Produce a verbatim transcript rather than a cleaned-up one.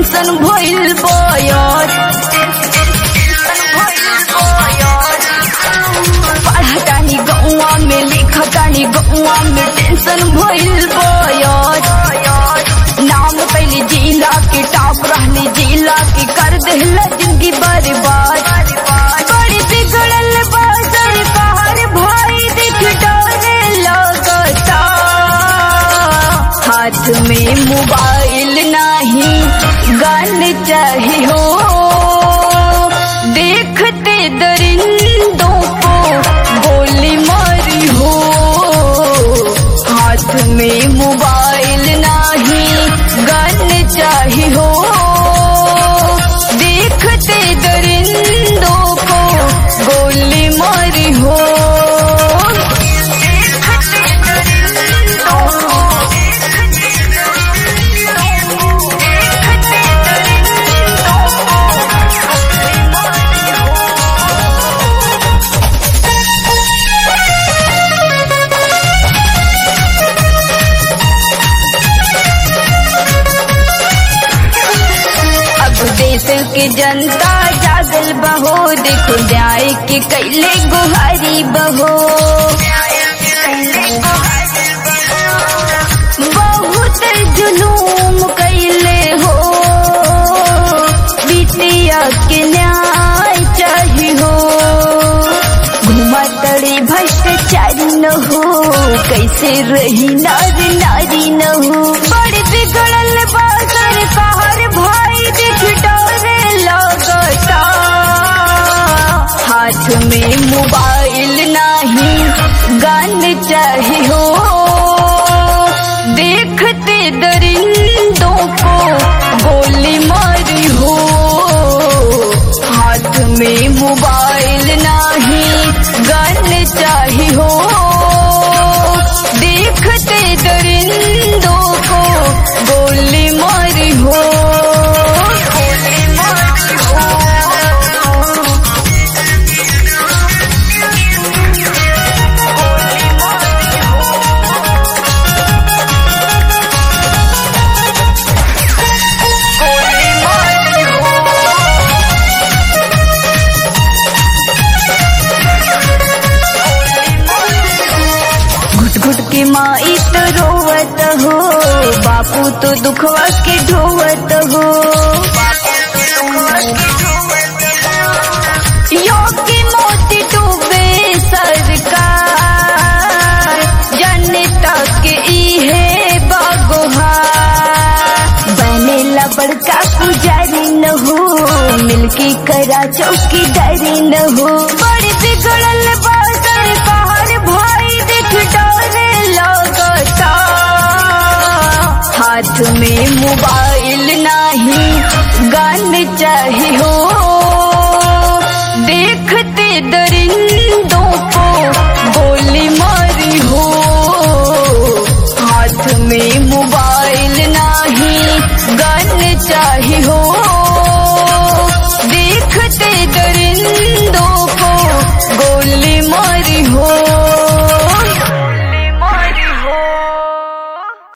tension भइल बयर पढ़तानी गौआ में लिखतानी गौआ में टेंशन भइल बयर नाम पहले जिला के टॉप रहने जिला के कर देला जिंदगी बर्बाद बड़ी बिगड़ल बा सरकार भाई देख डरे लगता हाथ में मोबाइल नहीं गन चाहिए हो देखते दरिंदों को गोली मारी हो हाथ में मोबाइल नहीं गन चाहिए हो देखते दरिंदों को गोली मारी हो देश के जनता जागल बहो देखो न्याय के कैले गुहारी बहो बहुत जुलूम कैले हो बिटिया के न्याय चाहिए हो घुमतड़ी भ्रष्टाचारी न हो कैसे रही नारी नारी न हो बड़ी बिगड़ल बा सरकार भाई देख डरे लगता हाथ में मोबाइल नहीं गन चाहिए हो देखते दरिंदों को गोली मारी हो हाथ में मोबाइल नहीं गन चाहिए हो देखते दरिंदों को गोली मारी हो घुट के माई तो रोवत हो बापू तो दुखवा के ढोवत हो योगी मोती डूबे सरकार जनता के इहे बागोहा बनेला बड़का पुजारी न हो मिलकी करा चौकीदारी न हो बड़ी बिगड़ल बा सरकार भाई देख डरे लगता हाथ में मोबाइल नहीं गन चाहिए हो देखते दरिंदों को गोली मारी हो हाथ में मोबाइल नहीं गन चाहिए हो